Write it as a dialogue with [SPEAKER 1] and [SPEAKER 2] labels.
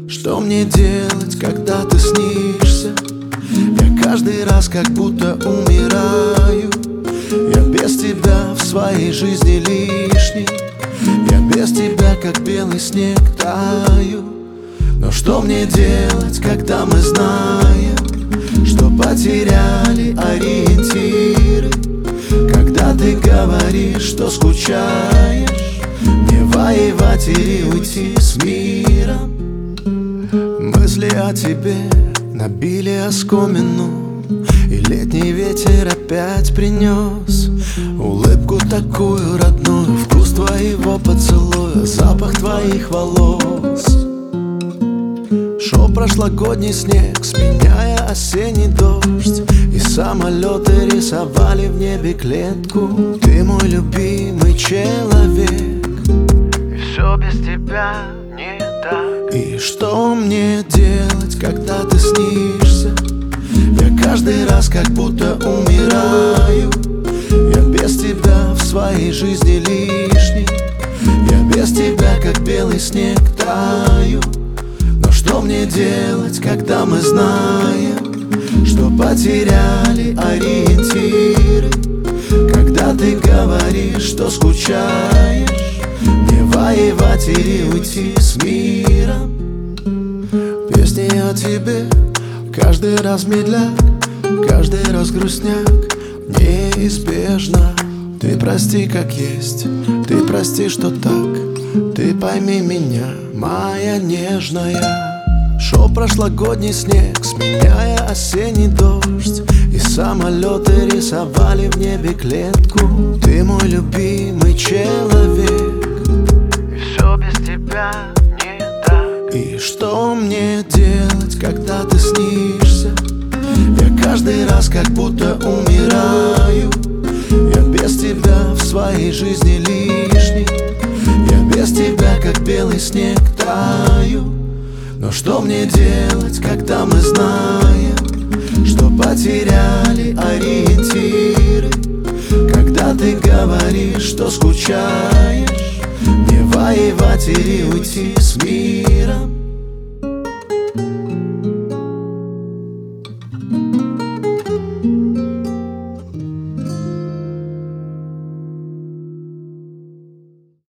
[SPEAKER 1] Что мне делать, когда ты снишься? Я каждый раз как будто умираю. Я без тебя в своей жизни лишний. Я без тебя как белый снег таю. Но что мне делать, когда мы знаем, что потеряли ориентиры? Когда ты говоришь, что скучаешь, не воевать или уйти с миром. Мысли о тебе набили оскомину, и летний ветер опять принес улыбку такую родную, вкус твоего поцелуя, запах твоих волос. Шел прошлогодний снег, сменяя осенний дождь, и самолеты рисовали в небе клетку. Ты мой любимый человек, и все без тебя не так. И что мне делать, когда ты снишься? Я каждый раз как будто умираю. Я без тебя в своей жизни лишний. Я без тебя как белый снег таю. Но что мне делать, когда мы знаем, что потеряли ориентиры? Когда ты говоришь, что скучаешь, не воевать или уйти с миром. Песни о тебе каждый раз медляк, каждый раз грустняк, неизбежно. Ты прости, как есть, ты прости, что так. Ты пойми меня, моя нежная. Шел прошлогодний снег, сменяя осенний дождь, и самолеты рисовали в небе клетку. Ты мой любимый человек, и все без тебя не так. И что мне делать, когда ты снишься? Я каждый раз как будто умираю. Я без тебя в своей жизни лишний. Я без тебя как белый снег таю. Но что мне делать, когда мы знаем, что потеряли ориентиры? Когда ты говоришь, что скучаешь, не воевать или уйти с миром.